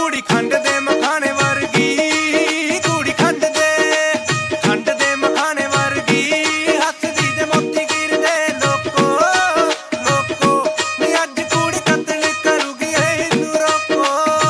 ਕੁੜੀ ਖੰਡ ਦੇ ਮਖਾਣੇ ਵਰਗੀ, ਕੁੜੀ ਖੰਡ ਦੇ ਮਖਾਣੇ ਵਰਗੀ, ਹੱਸਦੀ ਤੇ ਮੋਤੀ ਗਿਰਦੇ ਲੋਕੋ ਲੋਕੋ ਨੀ ਅੱਜ ਕੁੜੀ ਕਤਲ ਕਰੂਗੀ ਇਹਨੂੰ ਰੋਕੋ।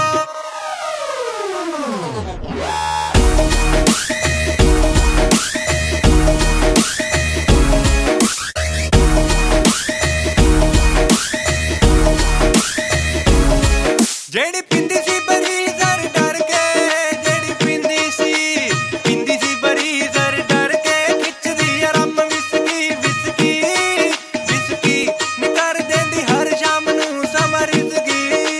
ਜਿਹੜੀ ਪਿੰਦੀ ਸੀ ਬੜੀ ਜ਼ਰ ਡਰ ਕੇ, ਜਿਹੜੀ ਪਿੰਦੀ ਸੀ ਬੜੀ ਜ਼ਰ ਡਰ ਕੇ, ਖਿੱਚਦੀ ਆ ਰੰਮ ਵਿਸਕੀ ਵਿਸਕੀ ਵਿਸਕੀ ਨੀ ਕਰ ਦੇਂਦੀ ਹਰ ਸ਼ਾਮ ਨੂੰ ਸਮਰਿਜ਼ਗੀ।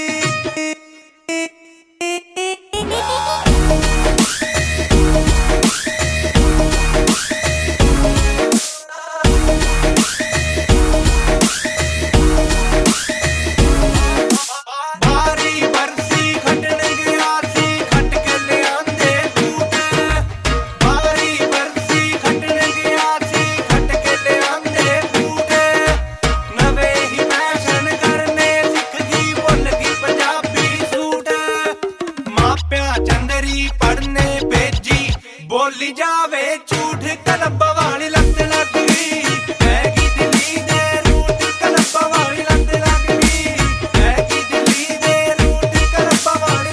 ਚੰਦਰੀ ਪੜਨੇ ਭੇਜੀ ਬੋਲੀ ਜਾਵੇ ਝੂਠ ਕਲੱਬ ਵਾਲੀ ਲੱਤ ਲੱਗ ਗਈ, ਹੈਗੀ ਦਿੱਲੀ ਦੇ ਰੂਟ ਕਲੱਬ ਵਾਲੀ ਲੱਤ ਲੱਗ ਗਈ, ਹੈਗੀ ਦਿੱਲੀ ਦੇ ਰੂਟ ਕਲੱਬ ਵਾਲੀ।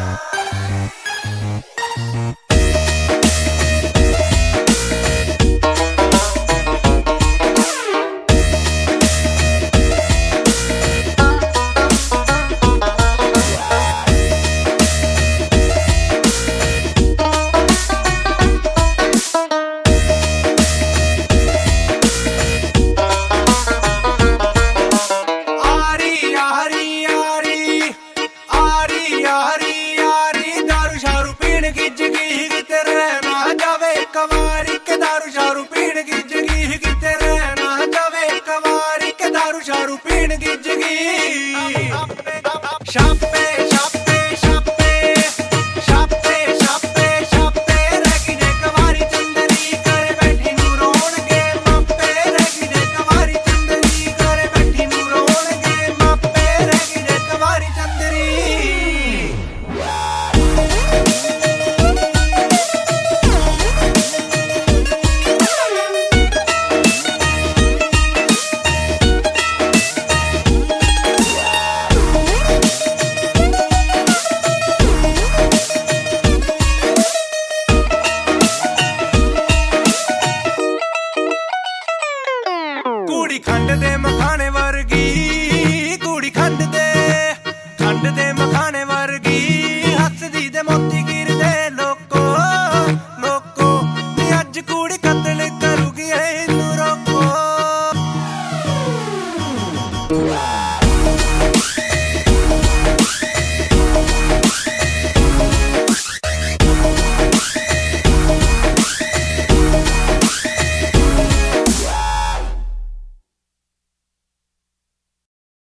ਕਵਾਰੀ ਕੇ ਦਾਰੂ ਸ਼ਾਰੂ ਪੀਣ ਗਿੱਜ ਗਈ, ਕਿਤੇ ਰਹਿ ਨਾ ਜਾਵੇ ਕਵਾਰੀ ਕੇ ਦਾਰੂ ਸ਼ਾਰੂ ਪੀਣ ਗਿੱਜ ਗਈ। ਛਾਪੇ ਛਾਪੇ ਛਾਪੇ ਛਾਪੇ ਛਾਪੇ ਛਾਪੇ ਰਹਿ ਗਈ ਜੇ ਕਵਾਰੀ ਚੰਦਰੀ ਘਰੇ ਬੈਠੀ ਨੂੰ ਰੋਣਗੇ ਮਾਪੇ, ਰਹਿ ਗਈ ਜੇ ਕਵਾਰੀ ਚੰਦਰੀ ਘਰੇ ਬੈਠੀ ਨੂੰ ਰੋਣਗੇ ਮਾਪੇ, ਰਹਿ ਗਈ ਜੇ ਕਵਾਰੀ ਚੰਦਰੀ। ਕੁੜੀ ਖੰਡ ਦੇ ਮਖਾਣੇ ਵਰਗੀ, ਕੁੜੀ ਖੰਡ ਦੇ ਮਖਾਣੇ ਵਰਗੀ, ਹੱਸਦੀ ਤੇ ਮੋਤੀ ਗਿਰਦੇ ਲੋਕੋ ਲੋਕੋ ਨੀ ਅੱਜ ਕੁੜੀ ਕਤਲ ਕਰੂਗੀ ਇਹਨੂੰ ਰੋਕੋ।